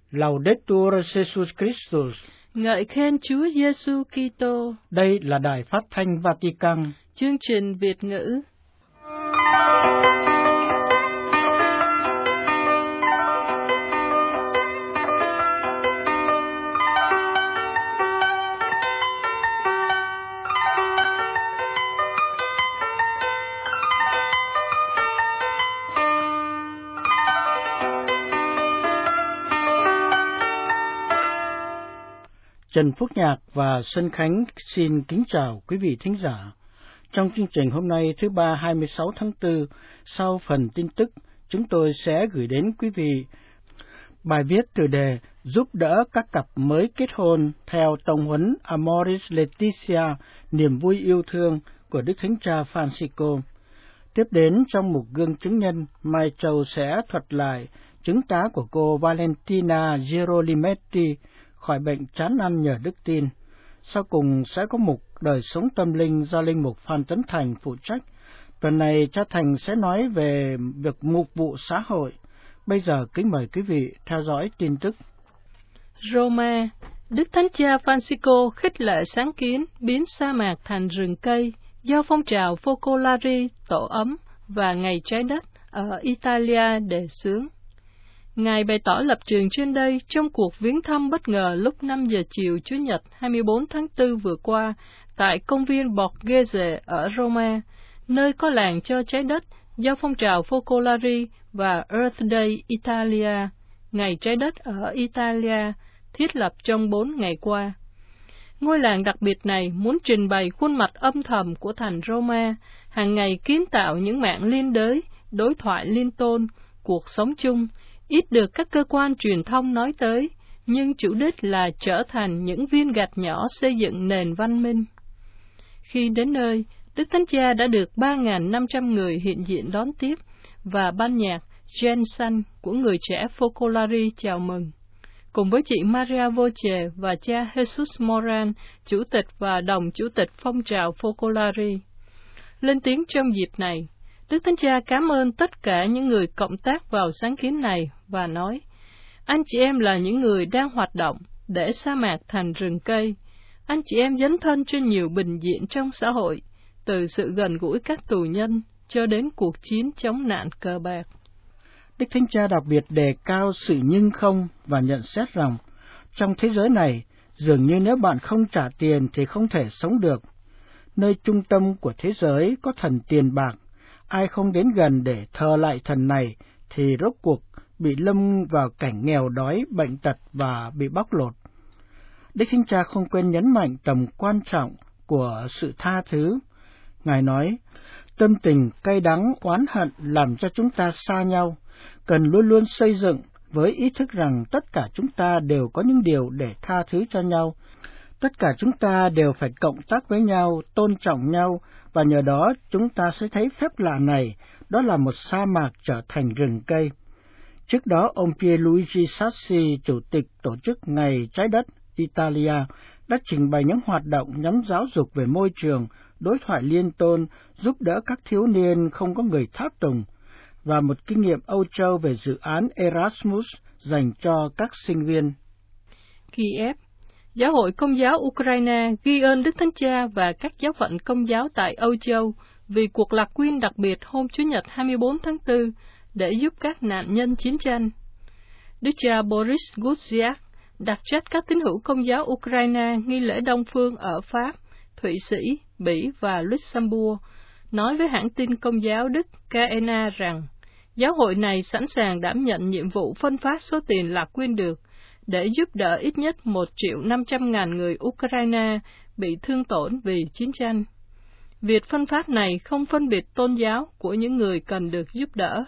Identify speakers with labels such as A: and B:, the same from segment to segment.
A: Laudetur Jesus Christus.
B: Ngợi khen Chúa Giêsu Kitô.
A: Đây là Đài Phát thanh Vatican.
B: Chương trình Việt ngữ.
A: Trần Phúc Nhạc và Xuân Khánh xin kính chào quý vị thính giả. Trong chương trình hôm nay thứ Ba 26 tháng 4, sau phần tin tức, chúng tôi sẽ gửi đến quý vị bài viết tựa đề Giúp đỡ các cặp mới kết hôn theo tông huấn Amoris Laetitia, niềm vui yêu thương của Đức Thánh Cha Francisco. Tiếp đến trong mục gương chứng nhân, Mai Châu sẽ thuật lại chứng tá của cô Valentina Girolimetti khỏi bệnh chán ăn nhờ đức tin. Sau cùng sẽ có mục đời sống tâm linh do linh mục Phan Tấn Thành phụ trách. Tuần này cha Thành sẽ nói về việc mục vụ xã hội. Bây giờ kính mời quý vị theo dõi tin tức.
B: Roma, Đức Thánh Cha Francisco khích lệ sáng kiến biến sa mạc thành rừng cây do phong trào Focolari tổ ấm và Ngày Trái Đất ở Italia đề xướng. Ngài bày tỏ lập trường trên đây trong cuộc viếng thăm bất ngờ lúc 5 giờ chiều Chủ nhật 24 tháng 4 vừa qua tại công viên Borghese ở Roma, nơi có làng cho trái đất do phong trào Focolari và Earth Day Italia, Ngày Trái Đất ở Italia, thiết lập trong 4 ngày qua. Ngôi làng đặc biệt này muốn trình bày khuôn mặt âm thầm của thành Roma, hàng ngày kiến tạo những mạng liên đới, đối thoại liên tôn, cuộc sống chung, ít được các cơ quan truyền thông nói tới, nhưng chủ đích là trở thành những viên gạch nhỏ xây dựng nền văn minh. Khi đến nơi, Đức Thánh Cha đã được 3.500 người hiện diện đón tiếp, và ban nhạc Gen Xanh của người trẻ Focolari chào mừng, cùng với chị Maria Voce và cha Jesus Moran, chủ tịch và đồng chủ tịch phong trào Focolari. Lên tiếng trong dịp này, Đức Thánh Cha cảm ơn tất cả những người cộng tác vào sáng kiến này và nói, anh chị em là những người đang hoạt động để sa mạc thành rừng cây. Anh chị em dấn thân trên nhiều bình diện trong xã hội, từ sự gần gũi các tù nhân cho đến cuộc chiến chống nạn cờ bạc.
A: Đức Thánh Cha đặc biệt đề cao sự nhưng không và nhận xét rằng, trong thế giới này, dường như nếu bạn không trả tiền thì không thể sống được. Nơi trung tâm của thế giới có thần tiền bạc, ai không đến gần để thờ lại thần này thì rốt cuộc bị lâm vào cảnh nghèo đói, bệnh tật và bị bóc lột. Đức Thánh Cha không quên nhấn mạnh tầm quan trọng của sự tha thứ. Ngài nói, tâm tình cay đắng, oán hận làm cho chúng ta xa nhau, cần luôn luôn xây dựng với ý thức rằng tất cả chúng ta đều có những điều để tha thứ cho nhau. Tất cả chúng ta đều phải cộng tác với nhau, tôn trọng nhau, và nhờ đó chúng ta sẽ thấy phép lạ này, đó là một sa mạc trở thành rừng cây. Trước đó, ông Pierluigi Sassi, chủ tịch tổ chức Ngày Trái Đất Italia, đã trình bày những hoạt động nhằm giáo dục về môi trường, đối thoại liên tôn, giúp đỡ các thiếu niên không có người tháp tùng, và một kinh nghiệm Âu Châu về dự án Erasmus dành cho các sinh viên.
B: Kiev, Giáo hội Công giáo Ukraine ghi ơn Đức Thánh Cha và các giáo phận Công giáo tại Âu Châu vì cuộc lạc quyên đặc biệt hôm Chủ nhật 24 tháng 4 để giúp các nạn nhân chiến tranh. Đức cha Boris Guziak đặc trách các tín hữu Công giáo Ukraine nghi lễ Đông Phương ở Pháp, Thụy Sĩ, Bỉ và Luxembourg, nói với hãng tin Công giáo Đức KNA rằng giáo hội này sẵn sàng đảm nhận nhiệm vụ phân phát số tiền lạc quyên được để giúp đỡ ít nhất 1.500.000 người Ukraine bị thương tổn vì chiến tranh. Việc phân phát này không phân biệt tôn giáo của những người cần được giúp đỡ.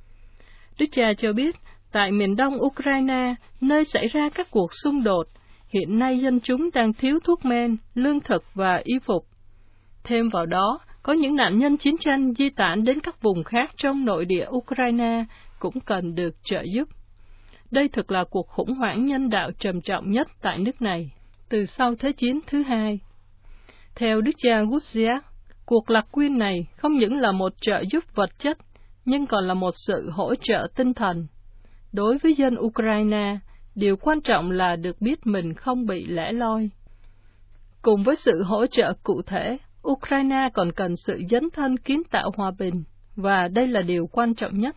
B: Đức cha cho biết, tại miền đông Ukraine, nơi xảy ra các cuộc xung đột, hiện nay dân chúng đang thiếu thuốc men, lương thực và y phục. Thêm vào đó, có những nạn nhân chiến tranh di tản đến các vùng khác trong nội địa Ukraine cũng cần được trợ giúp. Đây thực là cuộc khủng hoảng nhân đạo trầm trọng nhất tại nước này, từ sau Thế chiến thứ hai. Theo Đức cha Guziak, cuộc lạc quyên này không những là một trợ giúp vật chất, nhưng còn là một sự hỗ trợ tinh thần. Đối với dân Ukraine, Điều quan trọng là được biết mình không bị lẻ loi. Cùng với sự hỗ trợ cụ thể, Ukraine còn cần sự dấn thân kiến tạo hòa bình, và đây là điều quan trọng nhất.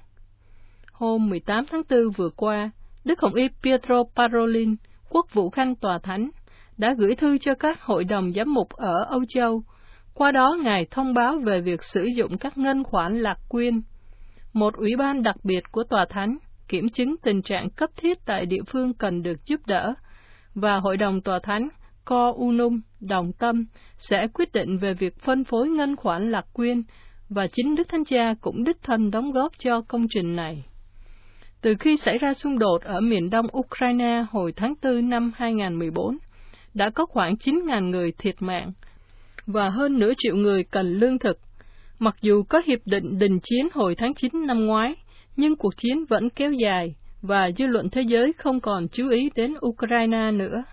B: Hôm 18 tháng 4 vừa qua, Đức Hồng Y Pietro Parolin, Quốc vụ Khanh Tòa Thánh, đã gửi thư cho các hội đồng giám mục ở Âu Châu. Qua đó, Ngài thông báo về việc sử dụng các ngân khoản lạc quyên. Một ủy ban đặc biệt của Tòa Thánh kiểm chứng tình trạng cấp thiết tại địa phương cần được giúp đỡ, và Hội đồng Tòa Thánh Co Unum đồng tâm sẽ quyết định về việc phân phối ngân khoản lạc quyên, và chính Đức Thánh Cha cũng đích thân đóng góp cho công trình này. Từ khi xảy ra xung đột ở miền đông Ukraine hồi tháng 4 năm 2014, đã có khoảng 9.000 người thiệt mạng, và hơn nửa triệu người cần lương thực. Mặc dù có hiệp định đình chiến hồi tháng 9 năm ngoái, nhưng cuộc chiến vẫn kéo dài, và dư luận thế giới không còn chú ý đến Ukraine nữa.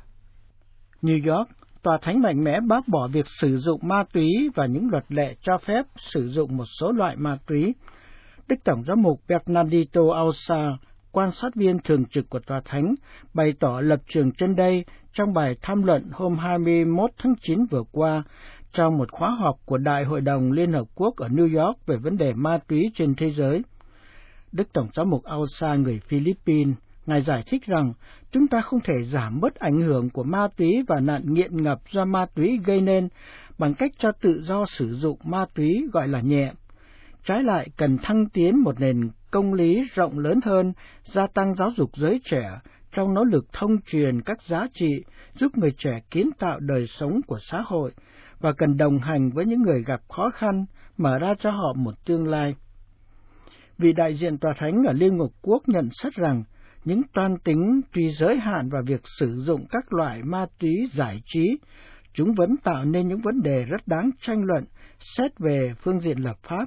A: New York, Tòa Thánh mạnh mẽ bác bỏ việc sử dụng ma túy và những luật lệ cho phép sử dụng một số loại ma túy. Đức Tổng giám mục Bernardino Ausa, quan sát viên thường trực của Tòa Thánh, bày tỏ lập trường trên đây trong bài tham luận hôm 21 tháng 9 vừa qua trong một khóa họp của Đại hội đồng Liên Hợp Quốc ở New York về vấn đề ma túy trên thế giới. Đức Tổng giám mục Ausa người Philippines, Ngài giải thích rằng chúng ta không thể giảm bớt ảnh hưởng của ma túy và nạn nghiện ngập do ma túy gây nên bằng cách cho tự do sử dụng ma túy gọi là nhẹ. Trái lại, cần thăng tiến một nền công lý rộng lớn hơn, gia tăng giáo dục giới trẻ trong nỗ lực thông truyền các giá trị giúp người trẻ kiến tạo đời sống của xã hội, và cần đồng hành với những người gặp khó khăn, mở ra cho họ một tương lai. Vị đại diện Tòa Thánh ở Liên Hợp Quốc nhận xét rằng những toan tính tuy giới hạn vào việc sử dụng các loại ma túy giải trí, chúng vẫn tạo nên những vấn đề rất đáng tranh luận xét về phương diện lập pháp.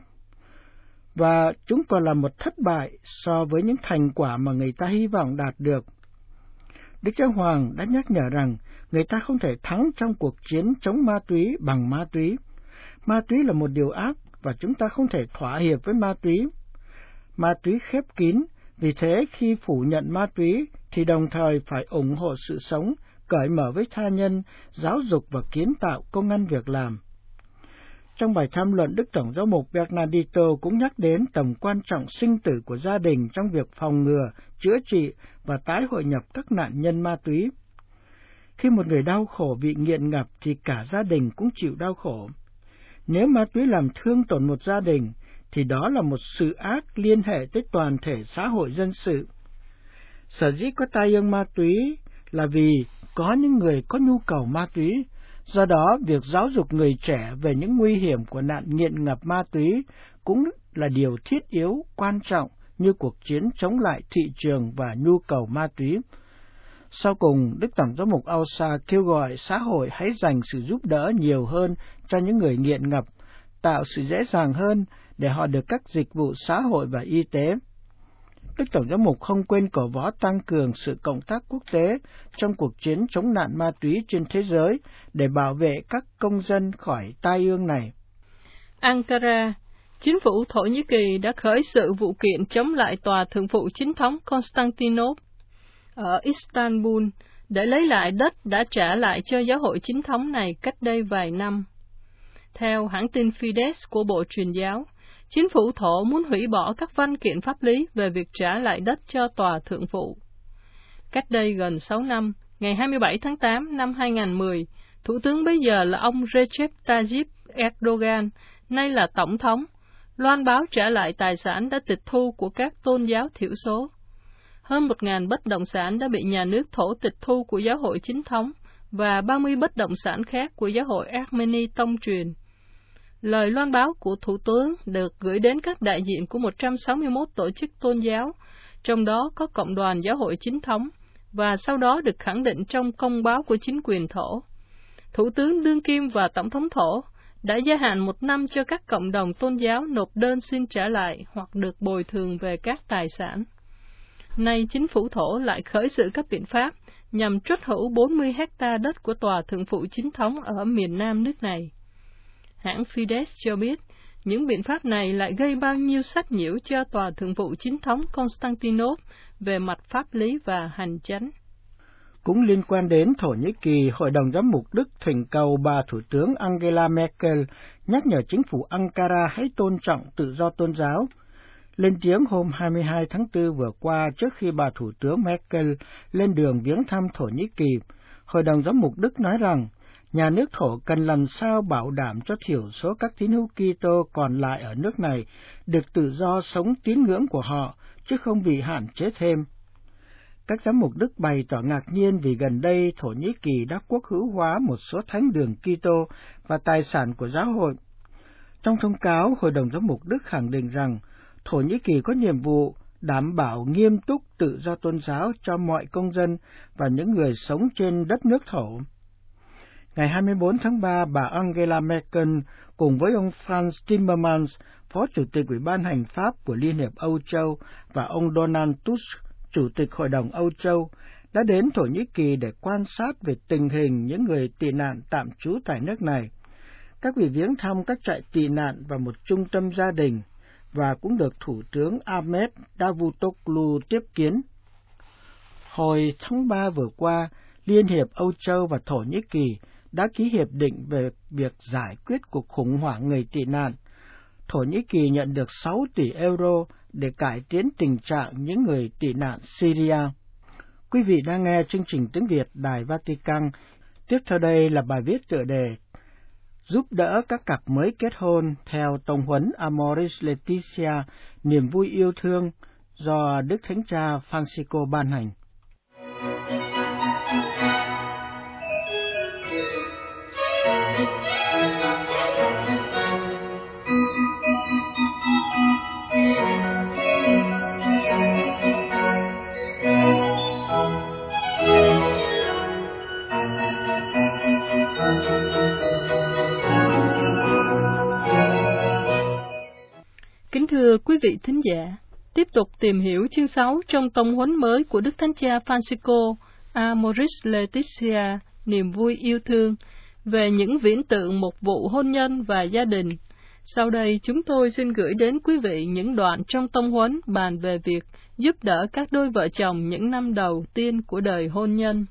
A: Và chúng còn là một thất bại so với những thành quả mà người ta hy vọng đạt được. Đức Giáo Hoàng đã nhắc nhở rằng người ta không thể thắng trong cuộc chiến chống ma túy bằng ma túy. Ma túy là một điều ác và chúng ta không thể thỏa hiệp với ma túy. Ma túy khép kín, vì thế khi phủ nhận ma túy thì đồng thời phải ủng hộ sự sống, cởi mở với tha nhân, giáo dục và kiến tạo công ăn việc làm. Trong bài tham luận, Đức Tổng giám mục Bernardino cũng nhắc đến tầm quan trọng sinh tử của gia đình trong việc phòng ngừa, chữa trị và tái hội nhập các nạn nhân ma túy. Khi một người đau khổ vì nghiện ngập thì cả gia đình cũng chịu đau khổ. Nếu ma túy làm thương tổn một gia đình, thì đó là một sự ác liên hệ tới toàn thể xã hội dân sự. Sở dĩ có tai ương ma túy là vì có những người có nhu cầu ma túy. Do đó, việc giáo dục người trẻ về những nguy hiểm của nạn nghiện ngập ma túy cũng là điều thiết yếu, quan trọng như cuộc chiến chống lại thị trường và nhu cầu ma túy. Sau cùng, Đức Tổng giám mục Ausa kêu gọi xã hội hãy dành sự giúp đỡ nhiều hơn cho những người nghiện ngập, tạo sự dễ dàng hơn để họ được các dịch vụ xã hội và y tế. Đức Tổng giám mục không quên cổ vũ tăng cường sự cộng tác quốc tế trong cuộc chiến chống nạn ma túy trên thế giới để bảo vệ các công dân khỏi tai ương này.
B: Ankara, chính phủ Thổ Nhĩ Kỳ đã khởi sự vụ kiện chống lại tòa thượng phụ chính thống Constantinople ở Istanbul để lấy lại đất đã trả lại cho giáo hội chính thống này cách đây vài năm. Theo hãng tin Fides của Bộ Truyền giáo, chính phủ Thổ muốn hủy bỏ các văn kiện pháp lý về việc trả lại đất cho tòa thượng phụ. Cách đây gần 6 năm, ngày 27 tháng 8 năm 2010, Thủ tướng bây giờ là ông Recep Tayyip Erdogan, nay là Tổng thống, loan báo trả lại tài sản đã tịch thu của các tôn giáo thiểu số. Hơn 1.000 bất động sản đã bị nhà nước Thổ tịch thu của giáo hội chính thống và 30 bất động sản khác của giáo hội Armeni tông truyền. Lời loan báo của Thủ tướng được gửi đến các đại diện của 161 tổ chức tôn giáo, trong đó có Cộng đoàn Giáo hội Chính thống, và sau đó được khẳng định trong công báo của chính quyền Thổ. Thủ tướng đương kim và Tổng thống Thổ đã gia hạn 1 năm cho các cộng đồng tôn giáo nộp đơn xin trả lại hoặc được bồi thường về các tài sản. Nay chính phủ Thổ lại khởi sự các biện pháp nhằm truất hữu 40 hecta đất của tòa thượng phụ chính thống ở miền nam nước này. Hãng Fides cho biết, những biện pháp này lại gây bao nhiêu sách nhiễu cho tòa thượng phụ chính thống Constantinople về mặt pháp lý và hành chánh.
A: Cũng liên quan đến Thổ Nhĩ Kỳ, Hội đồng Giám mục Đức thỉnh cầu bà Thủ tướng Angela Merkel nhắc nhở chính phủ Ankara hãy tôn trọng tự do tôn giáo. Lên tiếng hôm 22 tháng 4 vừa qua trước khi bà Thủ tướng Merkel lên đường viếng thăm Thổ Nhĩ Kỳ, Hội đồng Giám mục Đức nói rằng nhà nước Thổ cần làm sao bảo đảm cho thiểu số các tín hữu Kitô còn lại ở nước này được tự do sống tín ngưỡng của họ, chứ không bị hạn chế thêm. Các giám mục Đức bày tỏ ngạc nhiên vì gần đây Thổ Nhĩ Kỳ đã quốc hữu hóa một số thánh đường Kitô và tài sản của giáo hội. Trong thông cáo, Hội đồng Giám mục Đức khẳng định rằng Thổ Nhĩ Kỳ có nhiệm vụ đảm bảo nghiêm túc tự do tôn giáo cho mọi công dân và những người sống trên đất nước Thổ. Ngày 24 tháng 3, bà Angela Merkel cùng với ông Franz Timmermans, Phó Chủ tịch Ủy ban Hành pháp của Liên hiệp Âu Châu, và ông Donald Tusk, Chủ tịch Hội đồng Âu Châu, đã đến Thổ Nhĩ Kỳ để quan sát về tình hình những người tị nạn tạm trú tại nước này. Các vị viếng thăm các trại tị nạn và một trung tâm gia đình, và cũng được Thủ tướng Ahmet Davutoglu tiếp kiến. Hồi tháng 3 vừa qua, Liên hiệp Âu Châu và Thổ Nhĩ Kỳ đã ký hiệp định về việc giải quyết cuộc khủng hoảng người tị nạn. Thổ Nhĩ Kỳ nhận được 6 tỷ euro để cải tiến tình trạng những người tị nạn Syria. Quý vị đang nghe chương trình tiếng Việt Đài Vatican. Tiếp theo đây là bài viết tựa đề Giúp đỡ các cặp mới kết hôn theo tông huấn Amoris Laetitia, niềm vui yêu thương, do Đức Thánh Cha Francisco ban hành.
B: Kính thưa quý vị thính giả, tiếp tục tìm hiểu chương 6 trong tông huấn mới của Đức Thánh Cha Francisco, Amoris Laetitia, niềm vui yêu thương, về những viễn tượng một vụ hôn nhân và gia đình. Sau đây chúng tôi xin gửi đến quý vị những đoạn trong tông huấn bàn về việc giúp đỡ các đôi vợ chồng những năm đầu tiên của đời hôn nhân.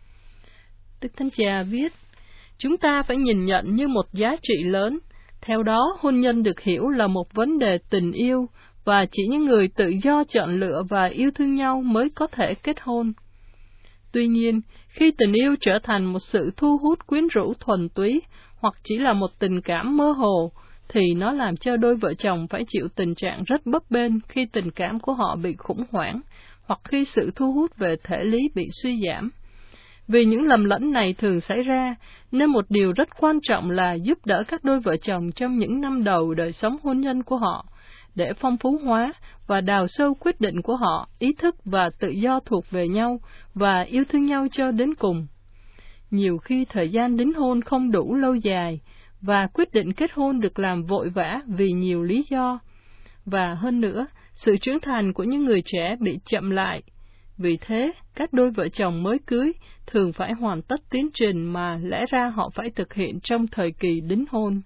B: Đức Thánh Cha viết, chúng ta phải nhìn nhận như một giá trị lớn. Theo đó, hôn nhân được hiểu là một vấn đề tình yêu, và chỉ những người tự do chọn lựa và yêu thương nhau mới có thể kết hôn. Tuy nhiên, khi tình yêu trở thành một sự thu hút quyến rũ thuần túy, hoặc chỉ là một tình cảm mơ hồ, thì nó làm cho đôi vợ chồng phải chịu tình trạng rất bấp bênh khi tình cảm của họ bị khủng hoảng, hoặc khi sự thu hút về thể lý bị suy giảm. Vì những lầm lẫn này thường xảy ra, nên một điều rất quan trọng là giúp đỡ các đôi vợ chồng trong những năm đầu đời sống hôn nhân của họ, để phong phú hóa và đào sâu quyết định của họ, ý thức và tự do thuộc về nhau, và yêu thương nhau cho đến cùng. Nhiều khi thời gian đính hôn không đủ lâu dài, và quyết định kết hôn được làm vội vã vì nhiều lý do. Và hơn nữa, sự trưởng thành của những người trẻ bị chậm lại. Vì thế, các đôi vợ chồng mới cưới thường phải hoàn tất tiến trình mà lẽ ra họ phải thực hiện trong thời kỳ đính hôn.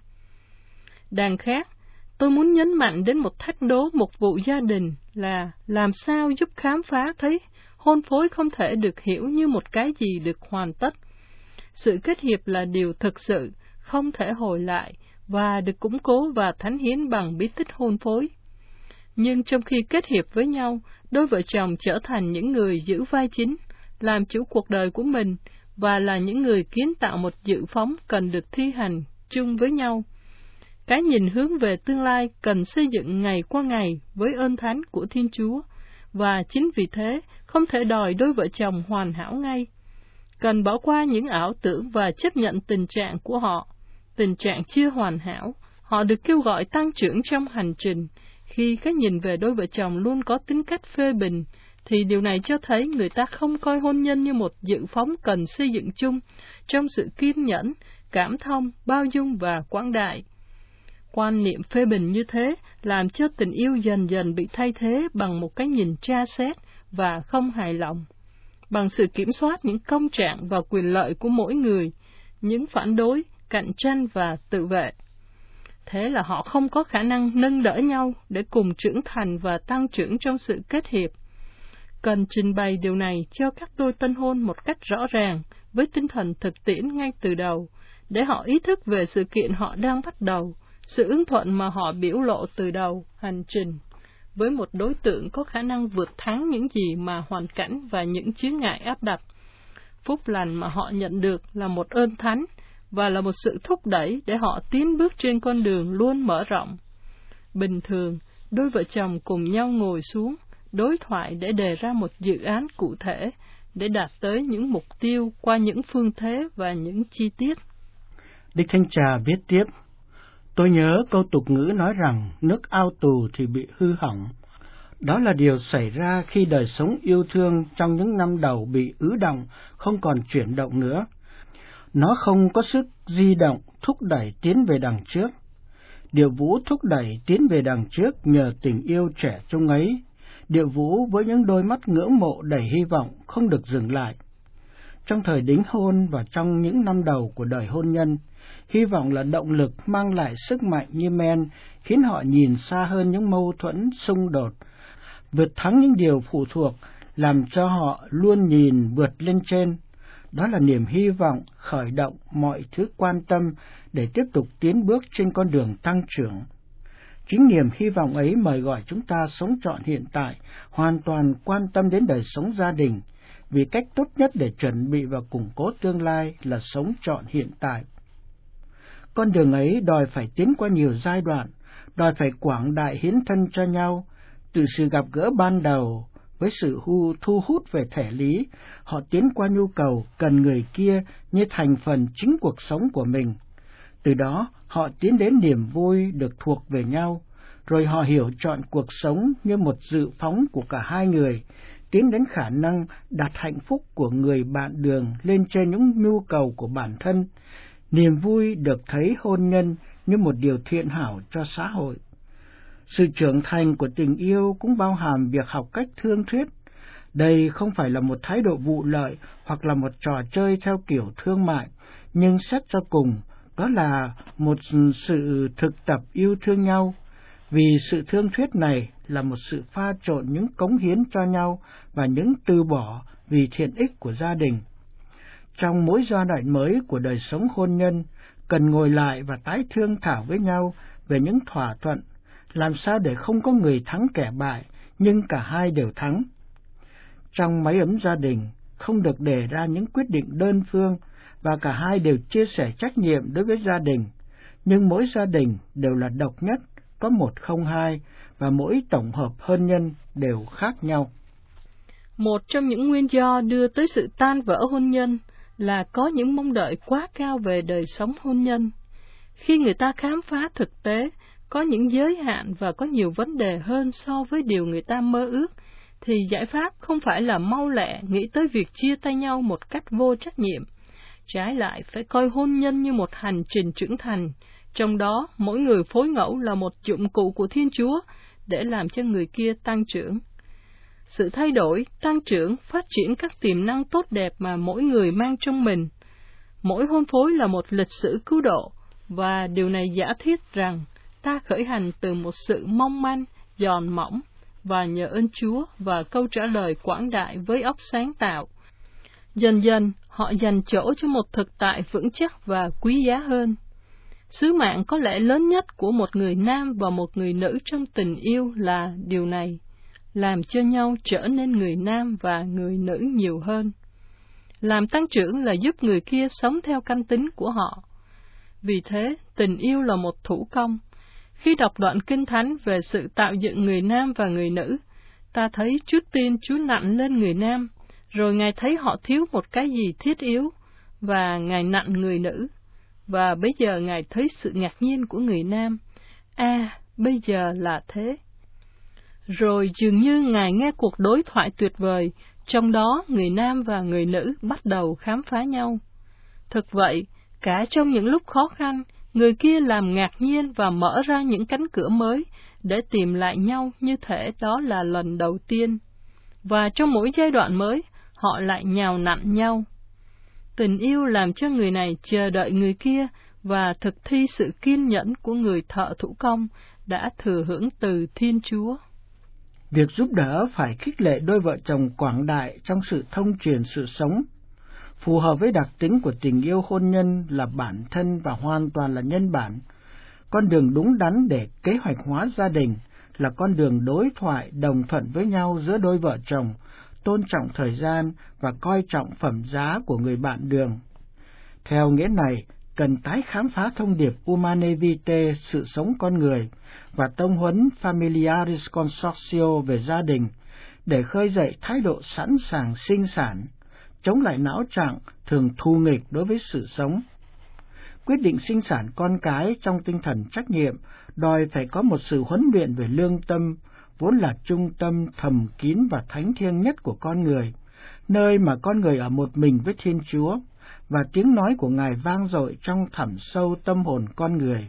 B: Đằng khác, tôi muốn nhấn mạnh đến một thách đố mục vụ gia đình là làm sao giúp khám phá thấy hôn phối không thể được hiểu như một cái gì được hoàn tất. Sự kết hiệp là điều thực sự, không thể hồi lại, và được củng cố và thánh hiến bằng bí tích hôn phối. Nhưng trong khi kết hiệp với nhau, đôi vợ chồng trở thành những người giữ vai chính, làm chủ cuộc đời của mình, và là những người kiến tạo một dự phóng cần được thi hành chung với nhau. Cái nhìn hướng về tương lai cần xây dựng ngày qua ngày với ơn thánh của Thiên Chúa, và chính vì thế không thể đòi đôi vợ chồng hoàn hảo ngay. Cần bỏ qua những ảo tưởng và chấp nhận tình trạng của họ, tình trạng chưa hoàn hảo. Họ được kêu gọi tăng trưởng trong hành trình. Khi cái nhìn về đôi vợ chồng luôn có tính cách phê bình, thì điều này cho thấy người ta không coi hôn nhân như một dự phóng cần xây dựng chung, trong sự kiên nhẫn, cảm thông, bao dung và quảng đại. Quan niệm phê bình như thế làm cho tình yêu dần dần bị thay thế bằng một cái nhìn tra xét và không hài lòng, bằng sự kiểm soát những công trạng và quyền lợi của mỗi người, những phản đối, cạnh tranh và tự vệ. Thế là họ không có khả năng nâng đỡ nhau để cùng trưởng thành và tăng trưởng trong sự kết hiệp. cần trình bày điều này cho các đôi tân hôn một cách rõ ràng, với tinh thần thực tiễn ngay từ đầu, để họ ý thức về sự kiện họ đang bắt đầu, sự ưng thuận mà họ biểu lộ từ đầu hành trình, với một đối tượng có khả năng vượt thắng những gì mà hoàn cảnh và những chướng ngại áp đặt. Phúc lành mà họ nhận được là một ơn thánh, và là một sự thúc đẩy để họ tiến bước trên con đường luôn mở rộng. Bình thường, đôi vợ chồng cùng nhau ngồi xuống, đối thoại để đề ra một dự án cụ thể, để đạt tới những mục tiêu qua những phương thế và những chi tiết.
A: Đích Thanh Trà viết tiếp, tôi nhớ câu tục ngữ nói rằng nước ao tù thì bị hư hỏng. Đó là điều xảy ra khi đời sống yêu thương trong những năm đầu bị ứ đọng, không còn chuyển động nữa. Nó không có sức di động, thúc đẩy tiến về đằng trước. Điệu Vũ thúc đẩy tiến về đằng trước nhờ tình yêu trẻ trung ấy. Điệu Vũ với những đôi mắt ngưỡng mộ đầy hy vọng không được dừng lại. Trong thời đính hôn và trong những năm đầu của đời hôn nhân, hy vọng là động lực mang lại sức mạnh như men, khiến họ nhìn xa hơn những mâu thuẫn xung đột, vượt thắng những điều phụ thuộc, làm cho họ luôn nhìn vượt lên trên. Đó là niềm hy vọng khởi động mọi thứ quan tâm để tiếp tục tiến bước trên con đường tăng trưởng. Chính niềm hy vọng ấy mời gọi chúng ta sống trọn hiện tại, hoàn toàn quan tâm đến đời sống gia đình, vì cách tốt nhất để chuẩn bị và củng cố tương lai là sống trọn hiện tại. Con đường ấy đòi phải tiến qua nhiều giai đoạn, đòi phải quảng đại hiến thân cho nhau, từ sự gặp gỡ ban đầu. Với sự thu hút về thể lý, họ tiến qua nhu cầu cần người kia như thành phần chính cuộc sống của mình. Từ đó, họ tiến đến niềm vui được thuộc về nhau, rồi họ hiểu trọn cuộc sống như một dự phóng của cả hai người, tiến đến khả năng đặt hạnh phúc của người bạn đường lên trên những nhu cầu của bản thân. Niềm vui được thấy hôn nhân như một điều thiện hảo cho xã hội. Sự trưởng thành của tình yêu cũng bao hàm việc học cách thương thuyết. Đây không phải là một thái độ vụ lợi hoặc là một trò chơi theo kiểu thương mại, nhưng xét cho cùng, đó là một sự thực tập yêu thương nhau. Vì sự thương thuyết này là một sự pha trộn những cống hiến cho nhau và những từ bỏ vì thiện ích của gia đình. Trong mỗi giai đoạn mới của đời sống hôn nhân, cần ngồi lại và tái thương thảo với nhau về những thỏa thuận, làm sao để không có người thắng kẻ bại, nhưng cả hai đều thắng. Trong mái ấm gia đình, không được đề ra những quyết định đơn phương, và cả hai đều chia sẻ trách nhiệm đối với gia đình, nhưng mỗi gia đình đều là độc nhất, có một không hai, và mỗi tổng hợp hôn nhân đều khác nhau.
B: Một trong những nguyên do đưa tới sự tan vỡ hôn nhân là có những mong đợi quá cao về đời sống hôn nhân. Khi người ta khám phá thực tế, có những giới hạn và có nhiều vấn đề hơn so với điều người ta mơ ước, thì giải pháp không phải là mau lẹ nghĩ tới việc chia tay nhau một cách vô trách nhiệm. Trái lại, phải coi hôn nhân như một hành trình trưởng thành, trong đó mỗi người phối ngẫu là một dụng cụ của Thiên Chúa để làm cho người kia tăng trưởng. Sự thay đổi, tăng trưởng, phát triển các tiềm năng tốt đẹp mà mỗi người mang trong mình. Mỗi hôn phối là một lịch sử cứu độ, và điều này giả thiết rằng ta khởi hành từ một sự mong manh, giòn mỏng, và nhờ ơn Chúa và câu trả lời quảng đại với óc sáng tạo. Dần dần, họ dành chỗ cho một thực tại vững chắc và quý giá hơn. Sứ mạng có lẽ lớn nhất của một người nam và một người nữ trong tình yêu là điều này, làm cho nhau trở nên người nam và người nữ nhiều hơn. Làm tăng trưởng là giúp người kia sống theo căn tính của họ. Vì thế, tình yêu là một thủ công. Khi đọc đoạn Kinh Thánh về sự tạo dựng người nam và người nữ, ta thấy trước tiên Chúa nặng lên người nam, rồi Ngài thấy họ thiếu một cái gì thiết yếu, và Ngài nặng người nữ. Và bây giờ Ngài thấy sự ngạc nhiên của người nam. Bây giờ là thế. Rồi dường như Ngài nghe cuộc đối thoại tuyệt vời, trong đó người nam và người nữ bắt đầu khám phá nhau. Thực vậy, cả trong những lúc khó khăn, người kia làm ngạc nhiên và mở ra những cánh cửa mới để tìm lại nhau như thể đó là lần đầu tiên. Và trong mỗi giai đoạn mới, họ lại nhào nặn nhau. Tình yêu làm cho người này chờ đợi người kia và thực thi sự kiên nhẫn của người thợ thủ công đã thừa hưởng từ Thiên Chúa.
A: Việc giúp đỡ phải khích lệ đôi vợ chồng quảng đại trong sự thông truyền sự sống, phù hợp với đặc tính của tình yêu hôn nhân là bản thân và hoàn toàn là nhân bản. Con đường đúng đắn để kế hoạch hóa gia đình là con đường đối thoại đồng thuận với nhau giữa đôi vợ chồng, tôn trọng thời gian và coi trọng phẩm giá của người bạn đường. Theo nghĩa này, cần tái khám phá thông điệp Humanae Vitae, sự sống con người, và tông huấn Familiaris Consortio về gia đình, để khơi dậy thái độ sẵn sàng sinh sản, chống lại não trạng thường thù nghịch đối với sự sống. Quyết định sinh sản con cái trong tinh thần trách nhiệm đòi phải có một sự huấn luyện về lương tâm, vốn là trung tâm thầm kín và thánh thiêng nhất của con người, nơi mà con người ở một mình với Thiên Chúa, và tiếng nói của Ngài vang dội trong thẳm sâu tâm hồn con người.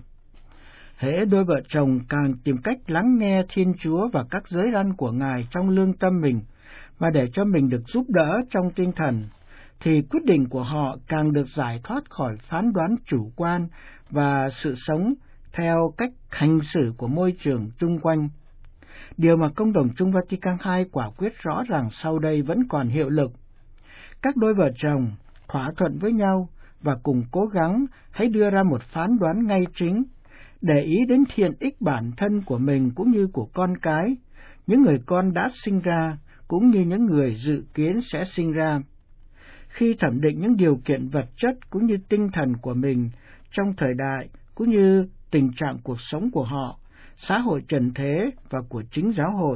A: Hễ đôi vợ chồng càng tìm cách lắng nghe Thiên Chúa và các giới răn của Ngài trong lương tâm mình, và để cho mình được giúp đỡ trong tinh thần, thì quyết định của họ càng được giải thoát khỏi phán đoán chủ quan và sự sống theo cách hành xử của môi trường chung quanh. Điều mà Công đồng chung Vatican II quả quyết rõ ràng sau đây vẫn còn hiệu lực. Các đôi vợ chồng thỏa thuận với nhau và cùng cố gắng hãy đưa ra một phán đoán ngay chính, để ý đến thiện ích bản thân của mình cũng như của con cái, những người con đã sinh ra cũng như những người dự kiến sẽ sinh ra. Khi thẩm định những điều kiện vật chất cũng như tinh thần của mình trong thời đại cũng như tình trạng cuộc sống của họ, xã hội trần thế và của chính giáo hội.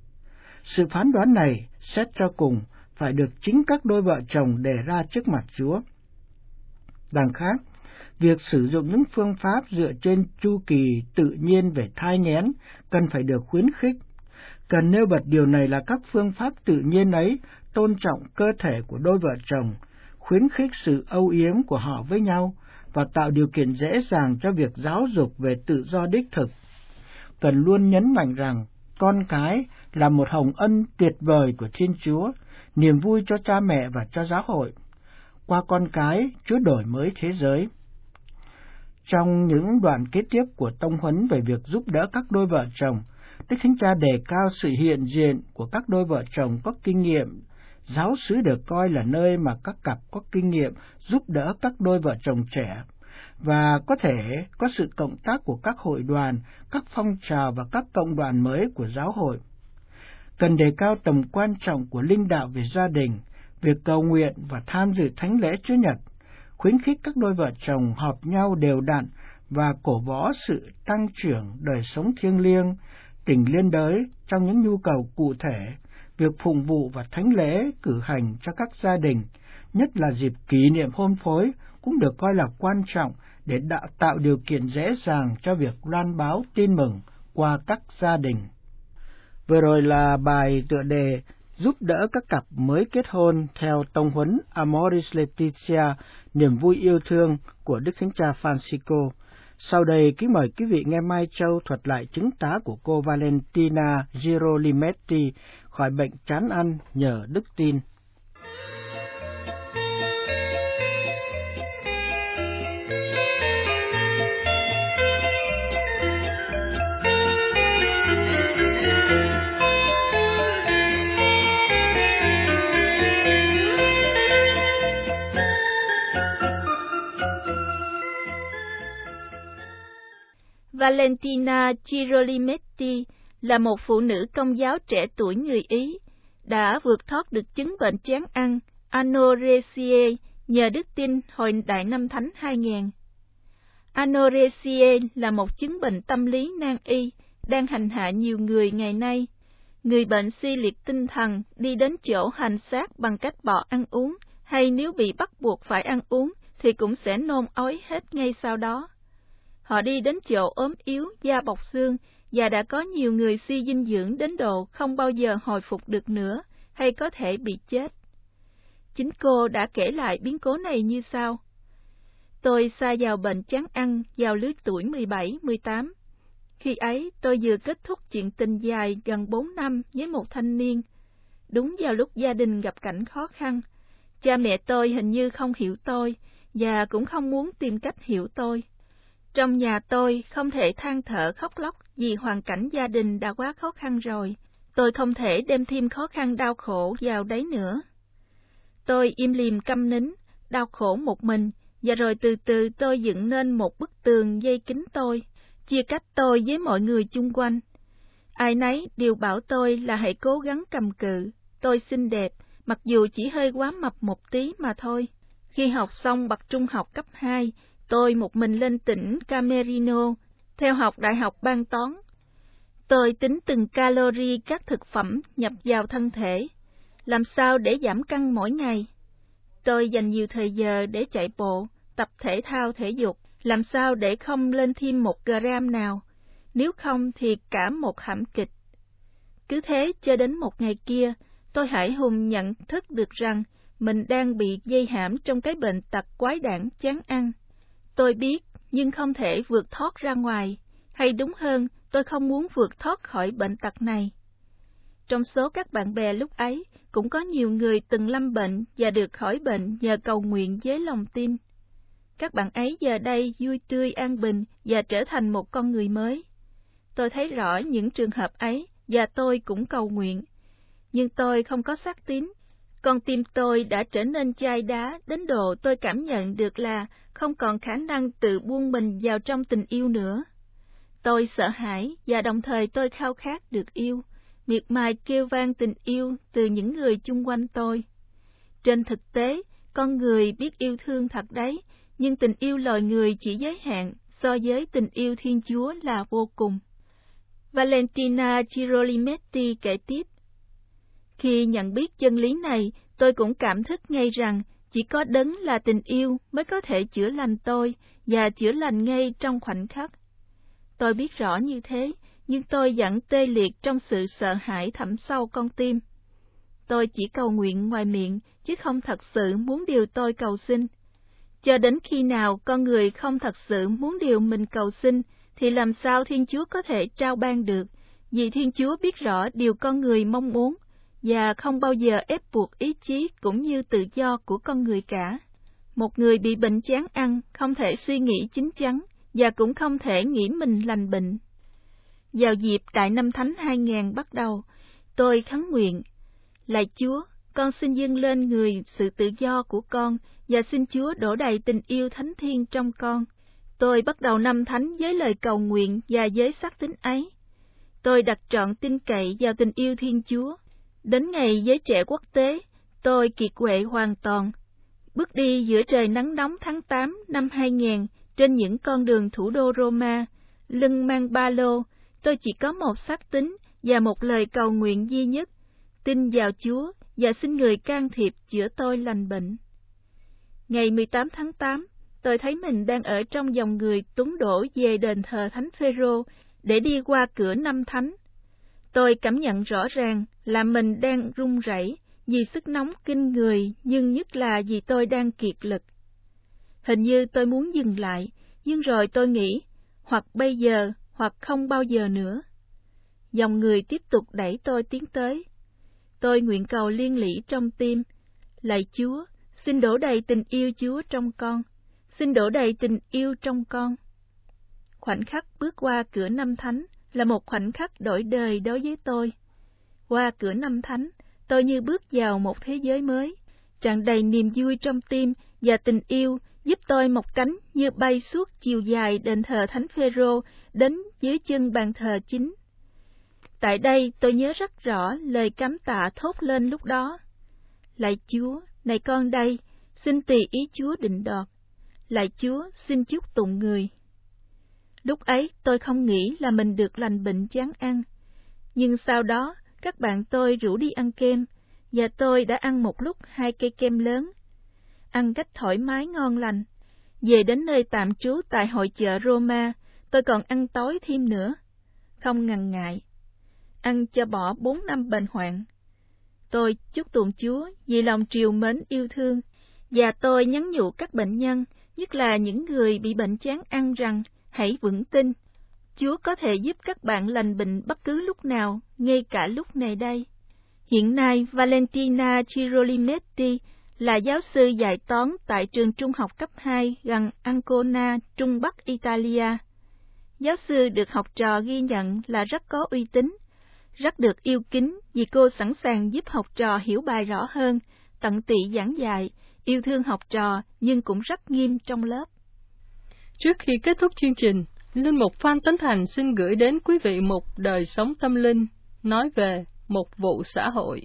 A: Sự phán đoán này xét cho cùng phải được chính các đôi vợ chồng đề ra trước mặt Chúa. Đằng khác, việc sử dụng những phương pháp dựa trên chu kỳ tự nhiên về thai nghén cần phải được khuyến khích. Cần nêu bật điều này là các phương pháp tự nhiên ấy tôn trọng cơ thể của đôi vợ chồng, khuyến khích sự âu yếm của họ với nhau và tạo điều kiện dễ dàng cho việc giáo dục về tự do đích thực. Cần luôn nhấn mạnh rằng con cái là một hồng ân tuyệt vời của Thiên Chúa, niềm vui cho cha mẹ và cho giáo hội. Qua con cái, Chúa đổi mới thế giới. Trong những đoạn kế tiếp của tông huấn về việc giúp đỡ các đôi vợ chồng, Đức Thánh Cha đề cao sự hiện diện của các đôi vợ chồng có kinh nghiệm. Giáo xứ được coi là nơi mà các cặp có kinh nghiệm giúp đỡ các đôi vợ chồng trẻ, và có thể có sự cộng tác của các hội đoàn, các phong trào và các cộng đoàn mới của giáo hội. Cần đề cao tầm quan trọng của linh đạo về gia đình, việc cầu nguyện và tham dự thánh lễ Chúa Nhật, khuyến khích các đôi vợ chồng họp nhau đều đặn và cổ võ sự tăng trưởng đời sống thiêng liêng, tình liên đới trong những nhu cầu cụ thể, việc phụng vụ và thánh lễ cử hành cho các gia đình, nhất là dịp kỷ niệm hôn phối, cũng được coi là quan trọng để tạo điều kiện dễ dàng cho việc loan báo tin mừng qua các gia đình. Vừa rồi là bài tựa đề giúp đỡ các cặp mới kết hôn theo tông huấn Amoris Laetitia, niềm vui yêu thương của Đức Thánh Cha Francisco. Sau đây, kính mời quý vị nghe Mai Châu thuật lại chứng tá của cô Valentina Girolimetti khỏi bệnh chán ăn nhờ đức tin.
C: Valentina Girolimetti là một phụ nữ công giáo trẻ tuổi người Ý, đã vượt thoát được chứng bệnh chán ăn anorexia nhờ đức tin hồi Đại Năm Thánh 2000. Anorexia là một chứng bệnh tâm lý nan y đang hành hạ nhiều người ngày nay. Người bệnh suy liệt tinh thần đi đến chỗ hành xác bằng cách bỏ ăn uống, hay nếu bị bắt buộc phải ăn uống thì cũng sẽ nôn ói hết ngay sau đó. Họ đi đến chỗ ốm yếu, da bọc xương, và đã có nhiều người suy dinh dưỡng đến độ không bao giờ hồi phục được nữa, hay có thể bị chết. Chính cô đã kể lại biến cố này như sau. Tôi sa vào bệnh chán ăn vào lứa tuổi 17-18. Khi ấy, tôi vừa kết thúc chuyện tình dài gần 4 năm với một thanh niên. Đúng vào lúc gia đình gặp cảnh khó khăn, cha mẹ tôi hình như không hiểu tôi, và cũng không muốn tìm cách hiểu tôi. Trong nhà tôi không thể than thở khóc lóc vì hoàn cảnh gia đình đã quá khó khăn rồi, Tôi không thể đem thêm khó khăn đau khổ vào đấy nữa. Tôi im lìm câm nín, đau khổ một mình, và rồi từ từ tôi dựng nên một bức tường dây kín tôi, chia cách tôi với mọi người chung quanh. Ai nấy đều bảo tôi là hãy cố gắng cầm cự, tôi xinh đẹp, mặc dù chỉ hơi quá mập một tí mà thôi. Khi học xong bậc trung học cấp 2, tôi một mình lên tỉnh Camerino, theo học đại học ban toán. Tôi tính từng calorie các thực phẩm nhập vào thân thể, làm sao để giảm cân mỗi ngày. Tôi dành nhiều thời giờ để chạy bộ, tập thể thao thể dục, làm sao để không lên thêm 1 gram nào, nếu không thì cả một thảm kịch. Cứ thế cho đến một ngày kia, tôi hãi hùng nhận thức được rằng mình đang bị dây hãm trong cái bệnh tật quái đản chán ăn. Tôi biết, nhưng không thể vượt thoát ra ngoài, hay đúng hơn, tôi không muốn vượt thoát khỏi bệnh tật này. Trong số các bạn bè lúc ấy, cũng có nhiều người từng lâm bệnh và được khỏi bệnh nhờ cầu nguyện với lòng tin. Các bạn ấy giờ đây vui tươi an bình và trở thành một con người mới. Tôi thấy rõ những trường hợp ấy và tôi cũng cầu nguyện. Nhưng tôi không có xác tín. Con tim tôi đã trở nên chai đá đến độ tôi cảm nhận được là không còn khả năng tự buông mình vào trong tình yêu nữa. Tôi sợ hãi và đồng thời tôi khao khát được yêu, miệt mài kêu vang tình yêu từ những người chung quanh tôi. Trên thực tế, con người biết yêu thương thật đấy, nhưng tình yêu loài người chỉ giới hạn, so với tình yêu Thiên Chúa là vô cùng. Valentina Girolimetti kể tiếp, khi nhận biết chân lý này, tôi cũng cảm thức ngay rằng chỉ có đấng là tình yêu mới có thể chữa lành tôi và chữa lành ngay trong khoảnh khắc. Tôi biết rõ như thế, nhưng tôi vẫn tê liệt trong sự sợ hãi thẳm sâu con tim. Tôi chỉ cầu nguyện ngoài miệng, chứ không thật sự muốn điều tôi cầu xin. Cho đến khi nào con người không thật sự muốn điều mình cầu xin, thì làm sao Thiên Chúa có thể trao ban được, vì Thiên Chúa biết rõ điều con người mong muốn, và không bao giờ ép buộc ý chí cũng như tự do của con người cả. Một người bị bệnh chán ăn không thể suy nghĩ chín chắn, và cũng không thể nghĩ mình lành bệnh. Vào dịp Đại Năm Thánh 2000 bắt đầu, tôi khấn nguyện, lạy Chúa, con xin dâng lên người sự tự do của con, và xin Chúa đổ đầy tình yêu thánh thiên trong con. Tôi bắt đầu năm thánh với lời cầu nguyện và với xác tín ấy. Tôi đặt trọn tin cậy vào tình yêu Thiên Chúa. Đến ngày giới trẻ quốc tế, tôi kiệt quệ hoàn toàn. Bước đi giữa trời nắng nóng tháng 8 năm 2000 trên những con đường thủ đô Roma, lưng mang ba lô, tôi chỉ có một xác tín và một lời cầu nguyện duy nhất, tin vào Chúa và xin người can thiệp chữa tôi lành bệnh. Ngày 18 tháng 8, tôi thấy mình đang ở trong dòng người tuấn đổ về đền thờ Thánh Phêrô để đi qua cửa năm thánh. Tôi cảm nhận rõ ràng là mình đang run rẩy vì sức nóng kinh người, nhưng nhất là vì tôi đang kiệt lực. Hình như tôi muốn dừng lại, nhưng rồi tôi nghĩ, hoặc bây giờ, hoặc không bao giờ nữa. Dòng người tiếp tục đẩy tôi tiến tới. Tôi nguyện cầu liên lỉ trong tim, lạy Chúa, xin đổ đầy tình yêu Chúa trong con, xin đổ đầy tình yêu trong con. Khoảnh khắc bước qua cửa năm thánh là một khoảnh khắc đổi đời đối với tôi. Qua cửa năm thánh, tôi như bước vào một thế giới mới, tràn đầy niềm vui trong tim và tình yêu giúp tôi một cánh như bay suốt chiều dài đền thờ Thánh Phêrô đến dưới chân bàn thờ chính. Tại đây tôi nhớ rất rõ lời cảm tạ thốt lên lúc đó. Lạy Chúa, này con đây, xin tùy ý Chúa định đoạt. Lạy Chúa, xin chúc tụng người. Lúc ấy tôi không nghĩ là mình được lành bệnh chán ăn, nhưng sau đó các bạn tôi rủ đi ăn kem, và tôi đã ăn một lúc 2 cây kem lớn. Ăn cách thoải mái ngon lành. Về đến nơi tạm trú tại hội chợ Roma, tôi còn ăn tối thêm nữa. Không ngần ngại. Ăn cho bỏ 4 năm bệnh hoạn. Tôi chúc tụng Chúa vì lòng trìu mến yêu thương, và tôi nhắn nhủ các bệnh nhân, nhất là những người bị bệnh chán ăn rằng hãy vững tin. Chúa có thể giúp các bạn lành bệnh bất cứ lúc nào, ngay cả lúc này đây. Hiện nay, Valentina Girolimetti là giáo sư dạy toán tại trường trung học cấp 2 gần Ancona, Trung Bắc Italia. Giáo sư được học trò ghi nhận là rất có uy tín. rất được yêu kính vì cô sẵn sàng giúp học trò hiểu bài rõ hơn, tận tụy giảng dạy, yêu thương học trò nhưng cũng rất nghiêm trong lớp.
B: Trước khi kết thúc chương trình, Linh mục Phan Tấn Thành xin gửi đến quý vị một đời sống tâm linh, nói về một vụ xã hội.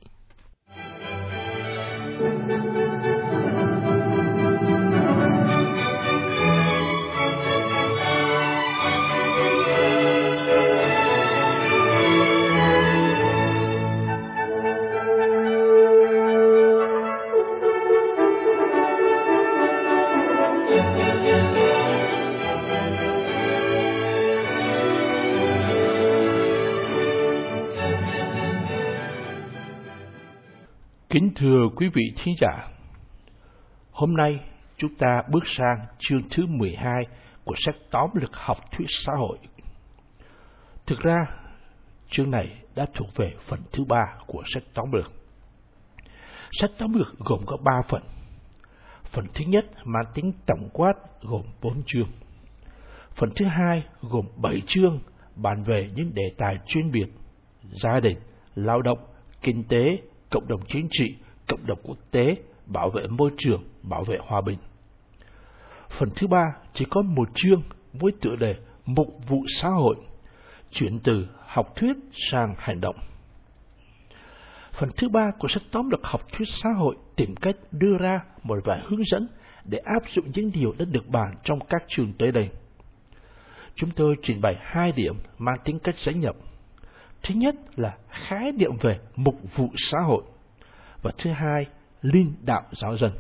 D: Kính thưa quý vị thính giả, hôm nay chúng ta bước sang chương thứ 12 của sách tóm lược học thuyết xã hội. Thực ra, chương này đã thuộc về phần thứ 3 của sách tóm lược. Sách tóm lược gồm có 3 phần. Phần thứ nhất mang tính tổng quát gồm 4 chương. Phần thứ hai gồm 7 chương bàn về những đề tài chuyên biệt: gia đình, lao động, kinh tế, cộng đồng chính trị, cộng đồng quốc tế, bảo vệ môi trường, bảo vệ hòa bình. Phần thứ 3 chỉ có 1 chương với tựa đề Mục vụ xã hội, chuyển từ học thuyết sang hành động. Phần thứ 3 của sách tóm lược học thuyết xã hội tìm cách đưa ra một vài hướng dẫn để áp dụng những điều đã được bàn trong các chương tới đây. Chúng tôi trình bày 2 điểm mang tính cách dẫn nhập. Thứ nhất là khái niệm về mục vụ xã hội, và thứ hai, linh đạo giáo dân.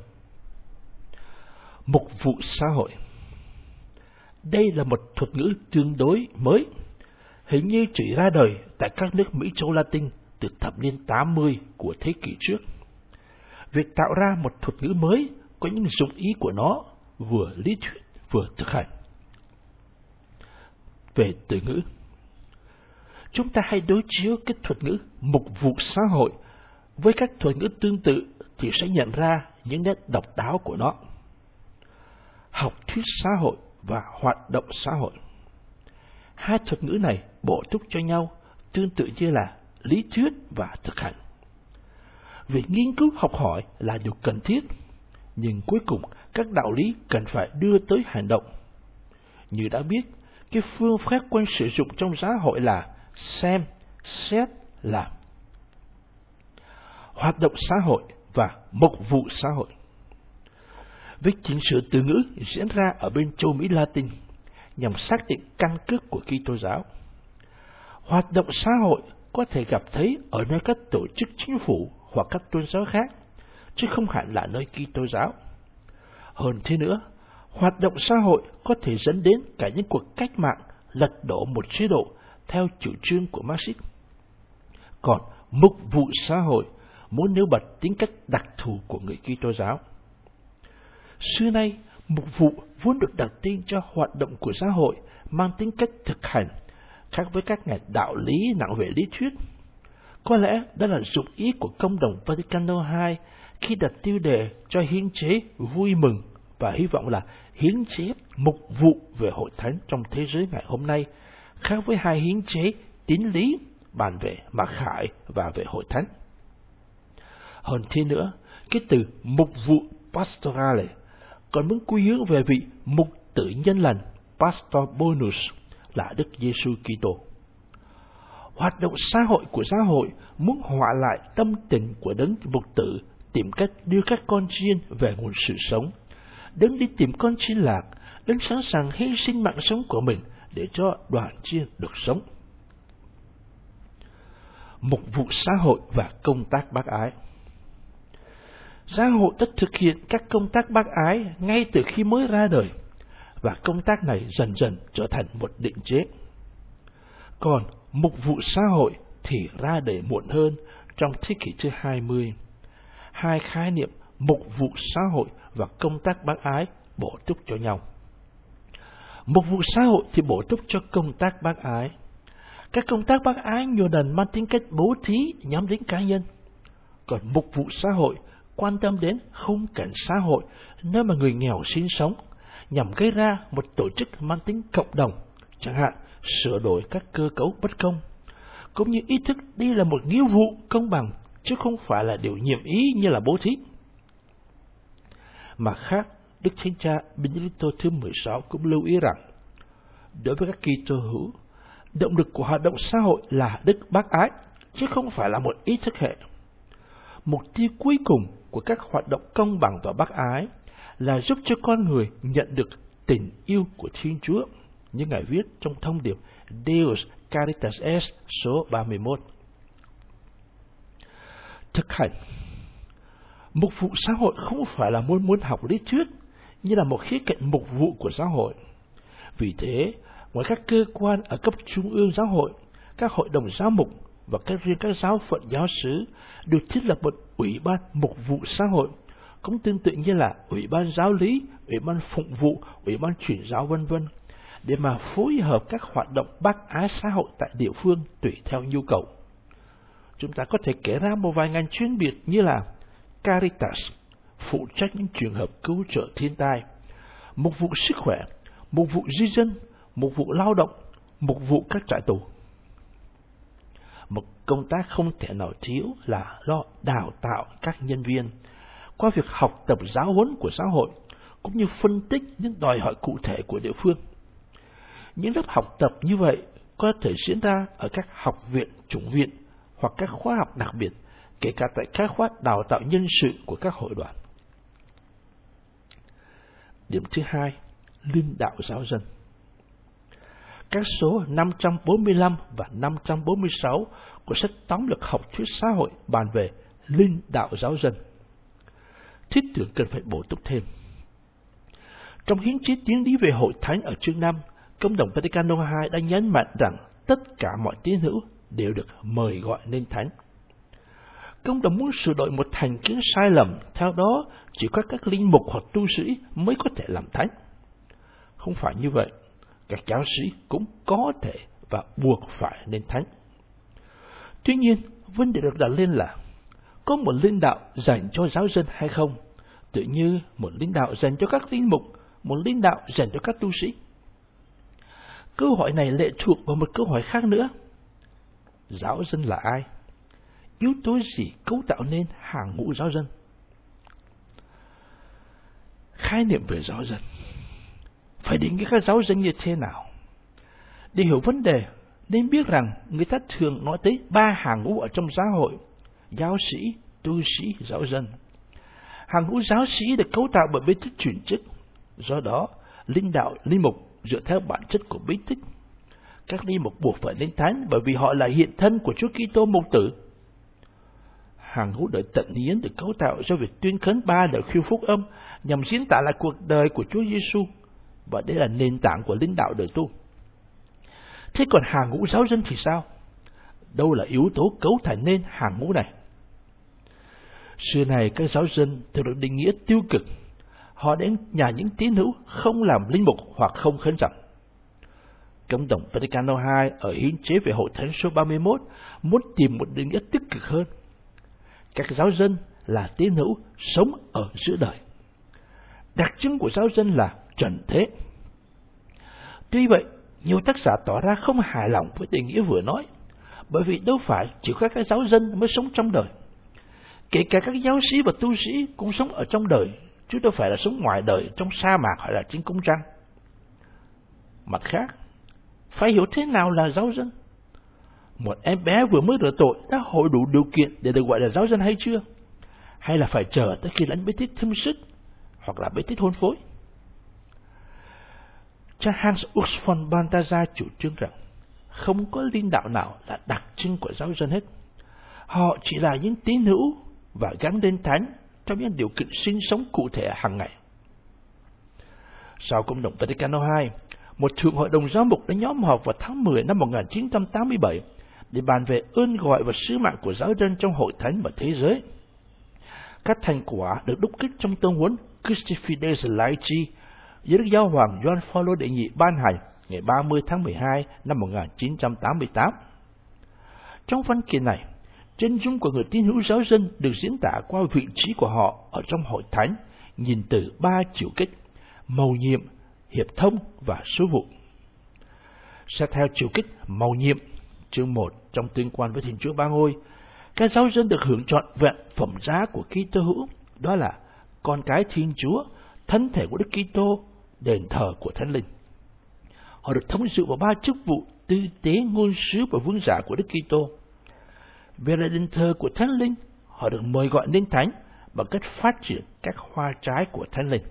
D: Mục vụ xã hội. Đây là một thuật ngữ tương đối mới, hình như chỉ ra đời tại các nước Mỹ châu Latin từ thập niên 80 của thế kỷ trước. Việc tạo ra một thuật ngữ mới có những dụng ý của nó, vừa lý thuyết vừa thực hành. Về từ ngữ, chúng ta hay đối chiếu cái thuật ngữ mục vụ xã hội với các thuật ngữ tương tự thì sẽ nhận ra những nét độc đáo của nó. Học thuyết xã hội và hoạt động xã hội. Hai thuật ngữ này bổ túc cho nhau, tương tự như là lý thuyết và thực hành. Việc nghiên cứu học hỏi là điều cần thiết, nhưng cuối cùng các đạo lý cần phải đưa tới hành động. Như đã biết, cái phương pháp quen sử dụng trong xã hội là xem, xét, làm. Hoạt động xã hội và mục vụ xã hội. Việc chỉnh sửa từ ngữ diễn ra ở bên châu Mỹ Latin nhằm xác định căn cước của Kitô giáo. Hoạt động xã hội có thể gặp thấy ở nơi các tổ chức chính phủ hoặc các tôn giáo khác, chứ không hẳn là nơi Kitô giáo. Hơn thế nữa, hoạt động xã hội có thể dẫn đến cả những cuộc cách mạng lật đổ một chế độ theo chủ trương của Marxist. Còn mục vụ xã hội muốn nêu bật tính cách đặc thù của người Kitô giáo. Xưa nay, mục vụ vốn được đặt tên cho hoạt động của xã hội mang tính cách thực hành, khác với các ngành đạo lý nặng về lý thuyết. Có lẽ đó là dụng ý của Công đồng Vaticano II khi đặt tiêu đề cho hiến chế vui mừng và hy vọng là hiến chế mục vụ về hội thánh trong thế giới ngày hôm nay, khác với hai hiến chế tín lý bàn về mặc khải và về hội thánh. Hơn thế nữa, cái từ mục vụ pastorale còn muốn quy hướng về vị mục tử nhân lành Pastor Bonus là Đức Giêsu Kitô. Hoạt động xã hội của giáo hội muốn họa lại tâm tình của đấng mục tử, tìm cách đưa các con chiên về nguồn sự sống. Đấng đi tìm con chiên lạc, đấng sẵn sàng hy sinh mạng sống của mình để cho đoàn chiên được sống. Mục vụ xã hội và công tác bác ái. Giáo hội đã thực hiện các công tác bác ái ngay từ khi mới ra đời, và công tác này dần dần trở thành một định chế. Còn mục vụ xã hội thì ra đời muộn hơn trong thế kỷ thứ 20. Hai khái niệm mục vụ xã hội và công tác bác ái bổ túc cho nhau. Mục vụ xã hội thì bổ túc cho công tác bác ái. Các công tác bác ái nhiều lần mang tính cách bố thí nhắm đến cá nhân. Còn mục vụ xã hội quan tâm đến khung cảnh xã hội nơi mà người nghèo sinh sống, nhằm gây ra một tổ chức mang tính cộng đồng, chẳng hạn sửa đổi các cơ cấu bất công, cũng như ý thức đây là một nghĩa vụ công bằng, chứ không phải là điều nhiệm ý như là bố thí. Mặt khác, Đức Thánh Cha Benedicto thứ 16 cũng lưu ý rằng, đối với các Kitô hữu, động lực của hoạt động xã hội là đức bác ái, chứ không phải là một ý thức hệ. Mục tiêu cuối cùng của các hoạt động công bằng và bác ái là giúp cho con người nhận được tình yêu của Thiên Chúa, như Ngài viết trong thông điệp Deus Caritas Est số 31. Thực hành mục vụ xã hội không phải là môn học lý thuyết như là một khía cạnh mục vụ của xã hội. Vì thế, ngoài các cơ quan ở cấp trung ương giáo hội, các hội đồng giáo mục và các giáo phận giáo xứ được thiết lập một ủy ban mục vụ xã hội, cũng tương tự như là ủy ban giáo lý, ủy ban phụng vụ, ủy ban chuyển giáo v.v. để mà phối hợp các hoạt động bác ái xã hội tại địa phương tùy theo nhu cầu. Chúng ta có thể kể ra một vài ngành chuyên biệt như là Caritas, phụ trách những trường hợp cứu trợ thiên tai, mục vụ sức khỏe, mục vụ di dân, mục vụ lao động, mục vụ các trại tù. Một công tác không thể nào thiếu là lo đào tạo các nhân viên qua việc học tập giáo huấn của xã hội, cũng như phân tích những đòi hỏi cụ thể của địa phương. Những lớp học tập như vậy có thể diễn ra ở các học viện, chủng viện hoặc các khóa học đặc biệt, kể cả tại các khóa đào tạo nhân sự của các hội đoàn. Điểm thứ hai, linh đạo giáo dân. Các số 545 và 546 của sách tóm lược học thuyết xã hội bàn về linh đạo giáo dân. Thiết tưởng cần phải bổ túc thêm. Trong hiến chí tiến lý về hội thánh ở chương 5, Công đồng Vaticano II đã nhấn mạnh rằng tất cả mọi tín hữu đều được mời gọi nên thánh. Công đồng muốn sửa đổi một thành kiến sai lầm, theo đó chỉ có các linh mục hoặc tu sĩ mới có thể làm thánh. Không phải như vậy, các giáo sĩ cũng có thể và buộc phải nên thánh. Tuy nhiên, vấn đề được đặt lên là có một linh đạo dành cho giáo dân hay không, tự như một linh đạo dành cho các linh mục, một linh đạo dành cho các tu sĩ. Câu hỏi này lệ thuộc vào một câu hỏi khác nữa. Giáo dân là ai? Yếu tố gì cấu tạo nên hàng ngũ giáo dân? Khái niệm về giáo dân. Phải định nghĩa các giáo dân như thế nào? Để hiểu vấn đề, nên biết rằng người ta thường nói tới 3 hàng ngũ ở trong xã hội: giáo sĩ, tu sĩ, giáo dân. Hàng ngũ giáo sĩ được cấu tạo bởi bí tích chuyển chức. Do đó, linh đạo, linh mục dựa theo bản chất của bí tích. Các linh mục buộc phải nên thánh bởi vì họ là hiện thân của Chúa Kitô mục tử. Hàng ngũ đời tận hiến được cấu tạo do việc tuyên khấn 3 lời khuyên phúc âm nhằm diễn tả lại cuộc đời của Chúa Giêsu, và đây là nền tảng của linh đạo đời tu. Thế còn hàng ngũ giáo dân thì sao? Đâu là yếu tố cấu thành nên hàng ngũ này? Xưa này các giáo dân thường được định nghĩa tiêu cực. Họ đến nhà những tín hữu không làm linh mục hoặc không khấn rằng. Công đồng Vaticano II ở hiến chế về hội thánh số 31 muốn tìm một định nghĩa tích cực hơn. Các giáo dân là tín hữu sống ở giữa đời. Đặc trưng của giáo dân là trần thế. Tuy vậy, nhiều tác giả tỏ ra không hài lòng với định nghĩa vừa nói, bởi vì đâu phải chỉ có các giáo dân mới sống trong đời. Kể cả các giáo sĩ và tu sĩ cũng sống ở trong đời, chứ đâu phải là sống ngoài đời trong sa mạc hay là trên cung trăng. Mặt khác, phải hiểu thế nào là giáo dân? Một em bé vừa mới rửa tội đã hội đủ điều kiện để được gọi là giáo dân hay chưa? Hay là phải chờ tới khi lãnh bí tích thâm sức hoặc là bí tích hôn phối? Cha Hans Urs von Balthasar chủ trương rằng không có linh đạo nào là đặc trưng của giáo dân hết. Họ chỉ là những tín hữu và gắn đến thánh trong những điều kiện sinh sống cụ thể hàng ngày. Sau Công đồng Vaticano II, một thượng hội đồng giáo mục đã nhóm họp vào tháng 10 năm 1987 để bàn về ơn gọi và sứ mạng của giáo dân trong hội thánh và thế giới. Các thành quả được đúc kết trong tông huấn Christi Fides Laity do Đức Giáo hoàng Gioan Phaolô đệ nhị ban hành ngày 30 tháng 12 năm 1988. Trong văn kiện này, chân dung của người tín hữu giáo dân được diễn tả qua vị trí của họ ở trong hội thánh, nhìn từ 3 chiều kích: mầu nhiệm, hiệp thông và sứ vụ. Xét theo chiều kích mầu nhiệm, Chương 1 trong Tuyên Quan với Thiên Chúa Ba Ngôi, các giáo dân được hưởng trọn vẹn phẩm giá của Kitô hữu, đó là con cái Thiên Chúa, thân thể của Đức Kitô, đền thờ của Thánh Linh. Họ được thống dự vào 3 chức vụ tư tế, ngôn sứ và vương giả của Đức Kitô. Về lại đền thờ của Thánh Linh, họ được mời gọi nên thánh bằng cách phát triển các hoa trái của Thánh Linh.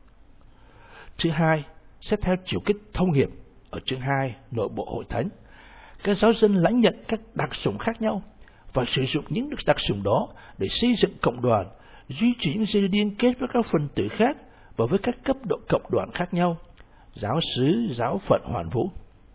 D: Thứ hai, xét theo chiều kích thông hiệp ở chương 2 nội bộ hội thánh, các giáo dân lãnh nhận các đặc sủng khác nhau và sử dụng những đặc sủng đó để xây dựng cộng đoàn, duy trì những dây liên kết với các phần tử khác và với các cấp độ cộng đoàn khác nhau, giáo xứ, giáo phận hoàn vũ.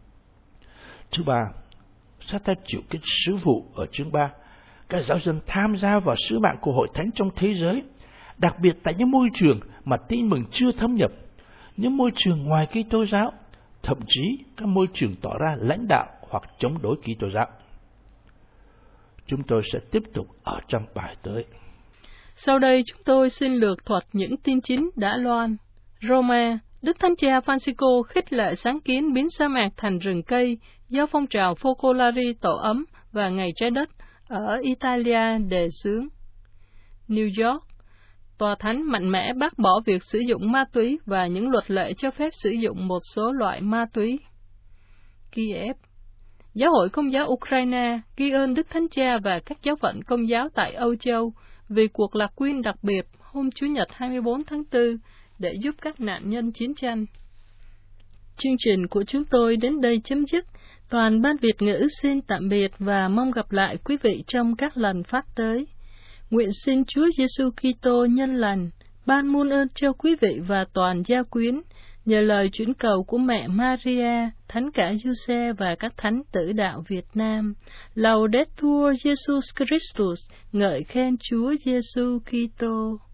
D: Thứ ba, xét theo chiều kích sứ vụ ở chương 3, các giáo dân tham gia vào sứ mạng của hội thánh trong thế giới, đặc biệt tại những môi trường mà tin mừng chưa thâm nhập, những môi trường ngoài Kitô giáo, thậm chí các môi trường tỏ ra lãnh đạo hoặc chống đối Kitô giáo. Chúng tôi sẽ tiếp tục ở trong bài tới.
B: Sau đây chúng tôi xin lược thuật những tin chính đã loan. Roma, Đức Thánh Cha Francisco khích lệ sáng kiến biến sa mạc thành rừng cây do phong trào Focolari tổ ấm và Ngày Trái Đất ở Italia đề xướng. New York, Tòa Thánh mạnh mẽ bác bỏ việc sử dụng ma túy và những luật lệ cho phép sử dụng một số loại ma túy. Kiev, Giáo hội Công giáo Ukraine ghi ơn Đức Thánh Cha và các giáo phận Công giáo tại Âu Châu vì cuộc lạc quyên đặc biệt hôm Chủ nhật 24 tháng 4 để giúp các nạn nhân chiến tranh. Chương trình của chúng tôi đến đây chấm dứt. Toàn ban Việt ngữ xin tạm biệt và mong gặp lại quý vị trong các lần phát tới. Nguyện xin Chúa Giêsu Kitô nhân lành ban muôn ơn cho quý vị và toàn gia quyến, nhờ lời chuyển cầu của mẹ Maria, Thánh cả Giuse và các thánh tử đạo Việt Nam. Laudetur Jesus Christus, ngợi khen Chúa Giêsu Kitô.